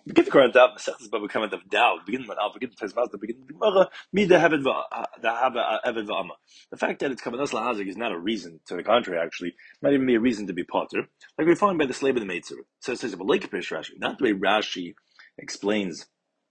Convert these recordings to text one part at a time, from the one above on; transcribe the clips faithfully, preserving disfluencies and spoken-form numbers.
Begin the current out, Masechtas Baba comment of doubt. Begin with Al, begin with Pesmaz, begin with Gemara. Me the Hevet the Have Hevet V'Ama. The fact that it's Kavanas Lahazik is not a reason. To the contrary, actually, might even be a reason to be potter, like we find by the slave of the Maidser. So it says, "But like Rashi, not the way Rashi explains."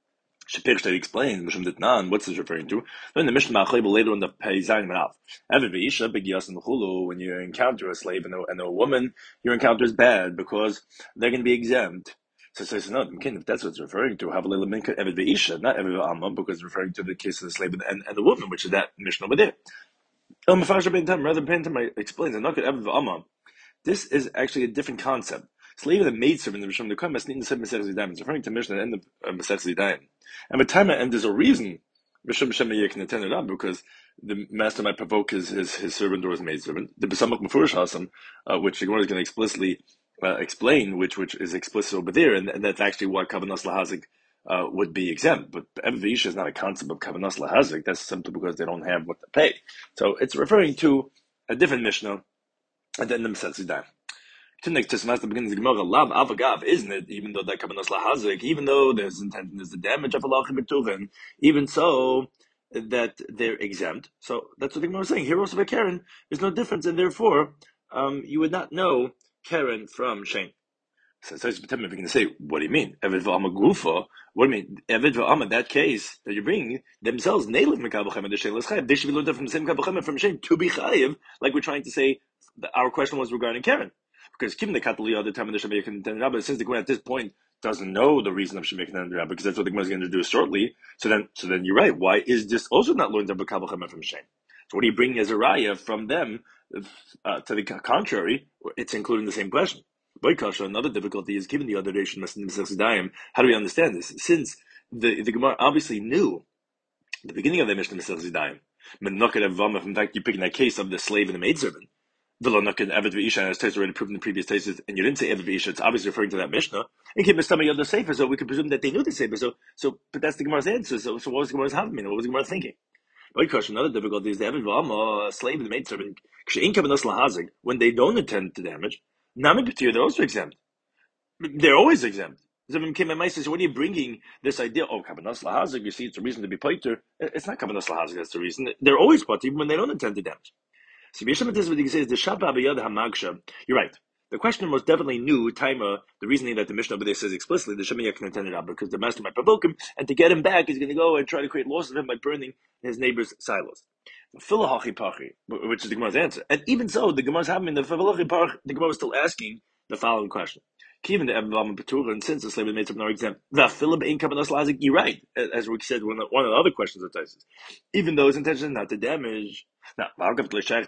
Shapir explains, Mishum Ditnan, what's this referring to? Then the Mishnah Ma'achleibel later on the Peizayin Manav. Ever V'isha, Big Yas and Chulu, when you encounter a slave and a, and a woman, your encounter is bad because they're going to be exempt. So it says, no, if that's what it's referring to, Havalei Minka Ever V'isha, not Ever V'Amma, because it's referring to the case of the slave and, and the woman, which is that Mishnah over there. El Mefasher Ben Tam, rather Ben Tam explains, and not Ever V'Amma. This is actually a different concept. Slave and the maidservant in the Rishon Lekam Masnin said Masechtas Yadayim. It's referring to Mishnah and the uh, Masechtas Yadayim. And with time, and there's a reason Rishon Shemaya can attend it up because the master might provoke his his, his servant or his maidservant. The Besamach Mefurish Hasam, uh, which the Gemara is going to explicitly uh, explain, which which is explicit over there, and, and that's actually why Kavanas Lahazik uh, would be exempt. But Evavisha is not a concept of Kavanas Lahazik. That's simply because they don't have what to pay. So it's referring to a different Mishnah and then the Masechtas Yadayim. To next to the beginning of the Gemara, Lav Avagav, isn't it? Even though that Kavanas Lahazik, even though there's intent and there's the damage of Allah Betuven, even so that they're exempt. So that's what the Gemara is saying. Here also by Karen, there's no difference, and therefore um, you would not know Karen from Shane. So, so if you're going to say, what do you mean? Eved v'ama gufa. What do you mean? Eved v'ama, that case that you're bringing, themselves, they live in Kabul Chaim, they should be learned from the same Kabul Chaim from Shane to be Chayiv, like we're trying to say. Our question was regarding Karen. Because Kim the Katali the time of the Shemek and Rabbi, since the Gemara at this point doesn't know the reason of Shemek and Rabbi, because that's what the Gemara is going to do shortly. So then, so then you're right. Why is this also not learned of Kabul Chaim from Shane? So what are you bringing as a raya from them? Uh, to the contrary, it's including the same question. Boykasha, another difficulty is given the other nation. How do we understand this? Since the the Gemara obviously knew the beginning of the Mishnah Masechtas Yadayim, in fact, you're picking that case of the slave and the maidservant. V'lo nakin Eved v'isha, as Tais already proved in the previous cases, and you didn't say Eved v'isha, it's obviously referring to that Mishnah. And keep Mistama Yod Sefer, so we could presume that they knew the Sefer. So, so, but that's the Gemara's answer. So, so what was the Gemara's having? What was the Gemara thinking? Another question, another difficulty is the Eved v'ama, a slave and the maidservant, when they don't intend to damage, Nami B'tir, they're also exempt. They're always exempt. So when what are you bringing this idea? Oh, Kavanas Lahazik, you see, it's a reason to be paiter. It's not Kavanas Lahazik, that's the reason. They're always paiter, even when they don't intend to damage. So what he says, the Shabbat Abiyad HaMagsha. You're right. The question was definitely new, Taima, the reasoning that the Mishnah over there says explicitly, the Shemiyah can attend it up because the master might provoke him, and to get him back, he's going to go and try to create loss of him by burning his neighbor's silos. Filahachi Pachi, which is the Gemara's answer. And even so, the Gemara's having the Filahachi Pachi, the Gemara was still asking the following question. Even the Evam Petura, and since the slave made some no exempt, the Philip in Kavanas Lahazik, you're right, as we said, one of, one of the other questions of Taisus. Even though his intention is not to damage. Now, what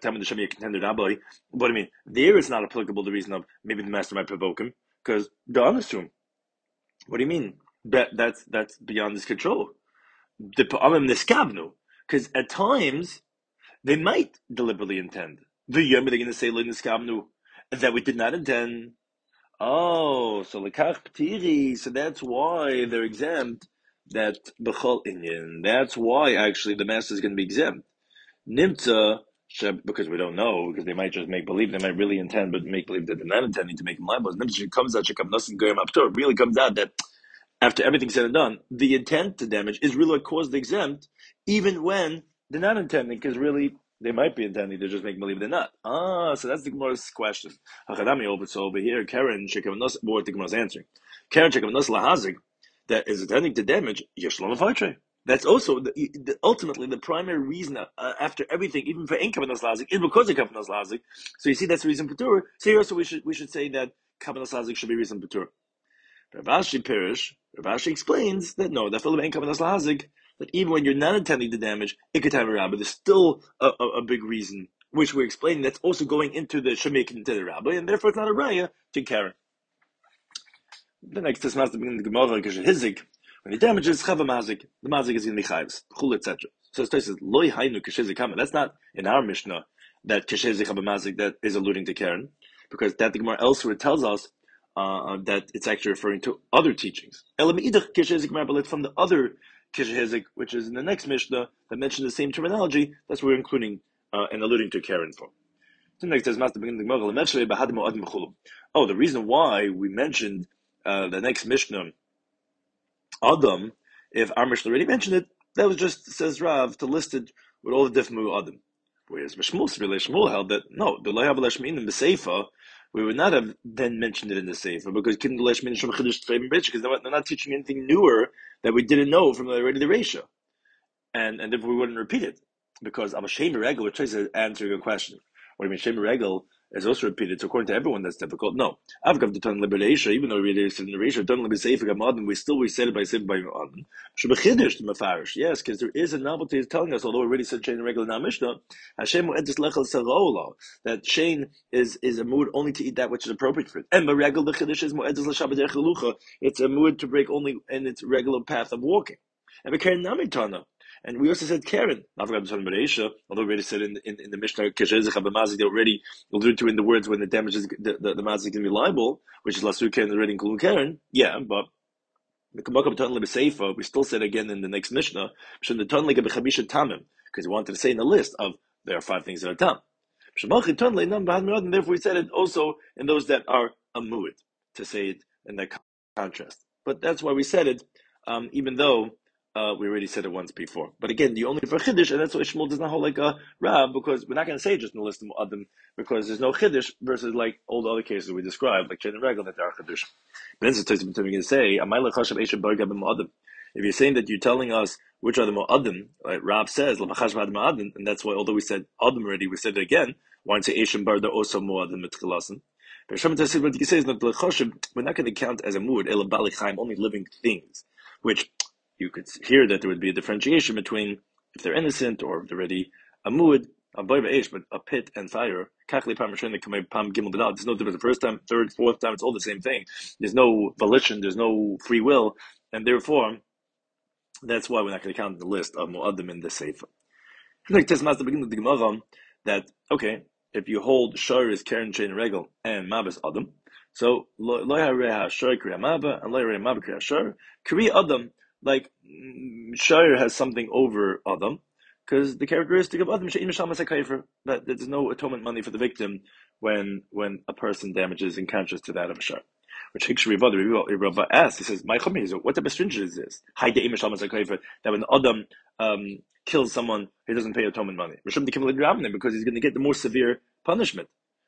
I mean, there it's not applicable the reason of maybe the master might provoke him, because they're honest to him. What do you mean? That that's that's beyond his control. The niskavnu, because at times they might deliberately intend. The yom they're going to say niskavnu that we did not intend. Oh, so lekach ptiri, so that's why they're exempt. That b'chol inyan. That's why actually the master is going to be exempt. Nimtza, because we don't know, because they might just make believe, they might really intend, but make believe that they're not intending to make him liable. Nimtza comes out, it really comes out that after everything's said and done, the intent to damage is really what caused the exempt, even when they're not intending, because really they might be intending to just make believe they're not. Ah, so that's the Gemara's question. So over here, Karen, what the Gemara's answering. Karen, lahazik, that is intending to damage, yeshlom afaytre. That's also the, the, ultimately the primary reason uh, after everything, even for in Kavanas Lahazik, is because of Kavanas Lahazik. So you see, that's the reason for Torah. So here also we should we should say that Kavanas Lahazik should be reason for Torah. Rav Ashi Pirish, Rav Ashi explains that no, that Philip in Kavanas Lahazik, that even when you're not intending to damage, Ikatam Rabbi, there's still a, a, a big reason, which we're explaining, that's also going into the Shemek into the Rabbi, and therefore it's not a raya to Karen. The next is Master beginning the Gemara, Hizik. When he damages chava mazik, the mazik is in the chayvs, chul et cetera. So it says loy haynu k'shezi kama. That's not in our Mishnah that k'shezi chava mazik that is alluding to Karen, because that the Gemara elsewhere tells us uh, that it's actually referring to other teachings. Elam idach k'shezi kama, but it's from the other k'shezi, which is in the next Mishnah that mentions the same terminology. That's what we're including uh, and alluding to Karen for. The next says Master beginning the Gemara. Oh, the reason why we mentioned uh, the next Mishnah Adam, if Amrish already mentioned it, that was just, says Rav, to list it with all the different mu Adam. Whereas Shmuel, Shmuel held that no, the Loyav Lashmin in the Seifa, we would not have then mentioned it in the Seifa because Kim Lashmin Shem Chiddush Tfeim Bich, because they're not teaching anything newer that we didn't know from already the Reisha, and and if we wouldn't repeat it because I'm a shame regel, which tries to answer your question. What do you mean shame regel is also repeated? So according to everyone, that's difficult. No, I've got the ton liberation, even though we read it in the ratio, done liberating, we still we said it by saying by Adam. Shebechidish the mafarish, yes, because there is a novelty is telling us, although we already said shame regel in our Mishnah, Hashem mu'edis lechel sarola, that shame is is a mood only to eat that which is appropriate for it. And regel the chidish is mu'edis l'shabbat echelucha, it's a mood to break only in its regular path of walking. And we carry namitana. And we also said Karen, although we already said in, in, in the Mishnah, they already alluded to in the words when the damages, the, the, the mazik can be liable, which is Lasur Karen already including Karen. Yeah, but we still said again in the next Mishnah, because we wanted to say in the list of there are five things that are tam. Therefore, we said it also in those that are a mu'id, to say it in that contrast. But that's why we said it, um, even though Uh, we already said it once before. But again, the only for Chiddush, and that's why Shmuel does not hold like a Rab, because we're not going to say just in the list of Mu'adim, because there's no Chiddush versus like all the other cases we described, like Chen and Regal, that there are Chiddush. But then it's going to say, if you're saying that you're telling us which are the Mu'adim, like Rab says, and that's why, although we said Adam already, we said it again, why don't you say Eshem Bar, they're also Mu'adim Mitchilasan. But what you say is that we're not going to count as a Mu'ad, Ela Bali Chaim, only living things, which you could hear that there would be a differentiation between if they're innocent or if they're already a mu'ad, a boy b'eish, but a pit and fire. Kachli pam rishon kamei pam gimel b'dal. There's no difference. The first time, third, fourth time, it's all the same thing. There's no volition. There's no free will, and therefore, that's why we're not going to count the list of mu'adim in the sefer. Like Tesmas, the beginning of the Gemara, that okay, if you hold shor is keren shein regel and mabes adam, so lo yareha shor kriya maba and lo yareha maba kriya shor kriya adam. Like Shire has something over Adam, because the characteristic of Adam that there's no atonement money for the victim when when a person damages in contrast to that of a Shire. Which Rava asks, he says, "My what type of stringent is this? That when Adam um, kills someone, he doesn't pay atonement money because he's going to get the more severe punishment.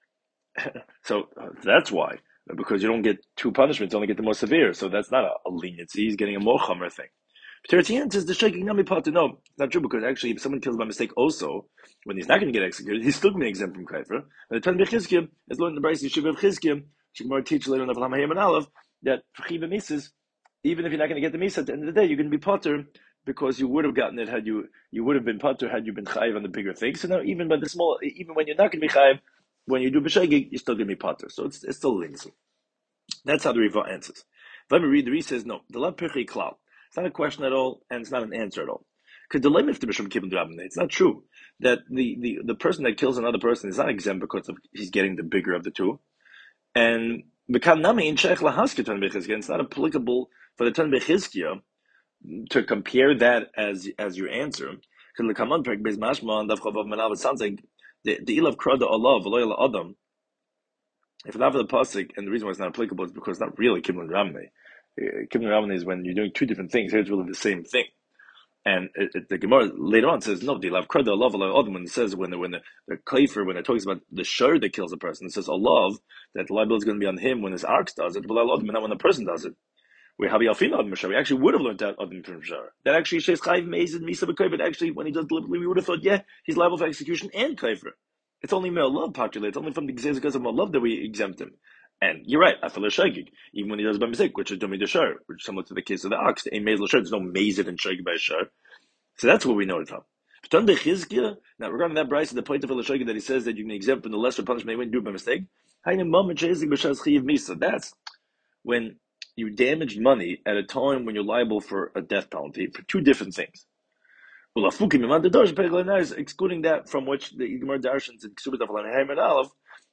So uh, that's why." Because you don't get two punishments, you only get the more severe. So that's not a, a leniency. He's getting a more chomer thing. Tertian says the shaking nami part to no, it's not true, because actually if someone kills by mistake also, when he's not going to get executed, he's still going to be exempt from kaifer. And the Tan Bechizkim, as learned in the Bryce Yeshiva of Chizkim, which more teach later on the V'lam and Aleph, that for chiva mises, even if you're not going to get the misa at the end of the day, you're going to be potter because you would have gotten it had you you would have been potter had you been chayiv on the bigger things. So now even by the small, even when you're not going to be chayiv, when you do b'shegig, you're still going to be potter. So it's it's still leniency. That's how the Riva answers. Let me read. The Riva says no. The lav pirchei klal. It's not a question at all, and it's not an answer at all. Because the lemif to b'shem kibbutz rabbanei. It's not true that the, the, the person that kills another person is not exempt because of he's getting the bigger of the two. And b'kan nami in sheich lahaske ton bechizkiya. It's not applicable for the ton bechizkiya to compare that as as your answer. Because the kaman perek bez mashma and davchavav manav. It sounds like the the ilav krada olav v'loyal adam. If not for the pasuk, and the reason why it's not applicable is because it's not really Kibbutz Ramnei. Kibbutz Ramnei is when you're doing two different things. Here it's really the same thing. And it, it, the Gemara later on says, no, they love kreda, love, love, when it says, when the, when the, the kaifer, when it talks about the shur that kills a person, it says, a love, that the liability is going to be on him when his arks does it, but not when the person does it. We have Yalfina Adam Shar. We actually would have learned that Adam from Shar. That actually says Chayiv Meizid Misa B'Kaifer. Actually, when he does deliberately, we would have thought, yeah, he's liable for execution and Kaifer. It's only male love popular. It's only from the because of love that we exempt him. And you're right, Afal Shagig, even when he does by mistake, which is Domi de Shar, which is similar to the case of the ox, the Mezl Shar, there's no Mezid and Shagig by Shar. So that's what we know it from. Now, regarding that Bryce, the point of Shagig that he says that you can exempt from the lesser punishment when you do it by mistake, that's when you damaged money at a time when you're liable for a death penalty for two different things. Excluding that from which the Gemara Darshans and Ksubas Daf and Aleph,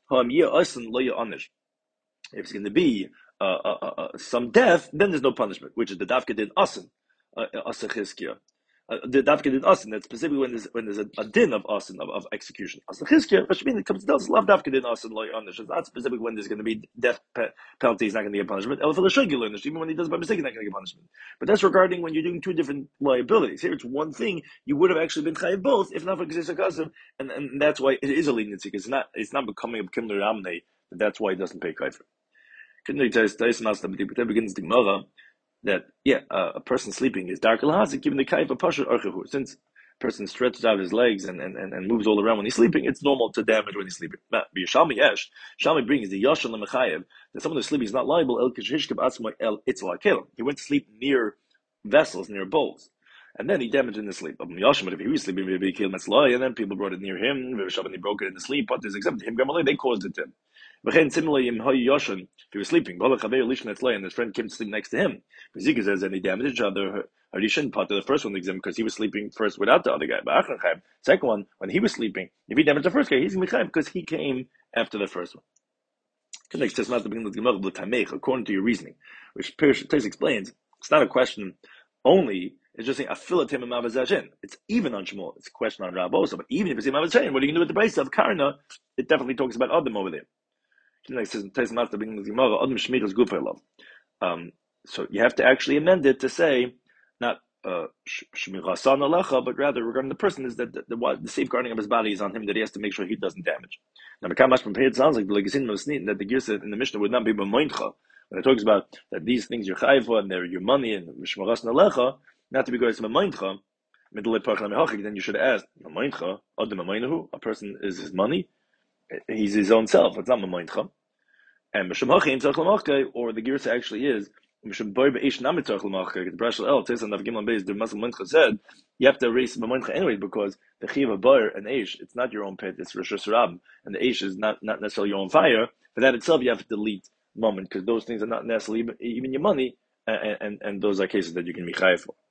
if it's going to be uh, uh, uh, some death, then there's no punishment, which is the Dafka did Asan, Asachizkia. uh, the dafka din asin. That's specifically when there's when there's a, a din of asin of, of execution. As the chizkiya, which means it comes to love dafka din asin loy onish. It's not specifically when there's going to be death pe- penalty. He's not going to get punishment. El for the regular onish, even when he does it by mistake, he's not going to get punishment. But that's regarding when you're doing two different liabilities. Here it's one thing. You would have actually been chayiv both if not for gzis hakasim, and and that's why it is a leniency because it's not it's not becoming a kimler ramnei. That's why he doesn't pay kaifer. Couldn't tell us that begins the gemara that yeah, uh, a person sleeping is dark al-hazik, given the kaif of pasha archehu. Since a person stretches out his legs and, and, and, and moves all around when he's sleeping, it's normal to damage when he's sleeping. But Shalmi Yesh, Shalmi brings the yashon lemechayev that someone who's sleeping is not liable. El kishishkeb atzma el itzla kelim. He went to sleep near vessels, near bowls, and then he damaged in the sleep. But if he was sleeping, maybe he killed metzlai, and then people brought it near him. And he broke it in the sleep. But there's except him, they caused it to him. Similarly, if he was sleeping, and his friend came to sleep next to him, Zika says, and he damaged each other. He shouldn't part to the first one because he was sleeping first without the other guy. But second one, when he was sleeping, if he damaged the first guy, he's going because he came after the first one. According to your reasoning, which Tais explains, it's not a question only. It's just saying afilatim and mavazashin. It's even on Shmuel. It's a question on Rabbosa. But even if it's mavazashin, what are you going to do with the base of Karna? It definitely talks about Adam over there. Um, so you have to actually amend it to say not uh, but rather regarding the person is that the, the, the safeguarding of his body is on him, that he has to make sure he doesn't damage. Now, it sounds like the that the Girsa in the Mishnah would not be b'moincha when it talks about that these things you're chayiv for and they're your money and mishmaras nalecha, not to be going to b'moincha. Then you should ask b'moincha adam b'moinahu. A person is his money. He's his own self. It's not mamoincha. And or the girsa actually is the Brashal El says on the Gimel Beis the Muslim Mincha said you have to erase mamoincha anyway because the chiv of bar and aish it's not your own pet, it's Rosh Hashanah, and the aish is not not necessarily your own fire. For that itself you have to delete moment because those things are not necessarily even, even your money, and, and and those are cases that you can be chayiv for.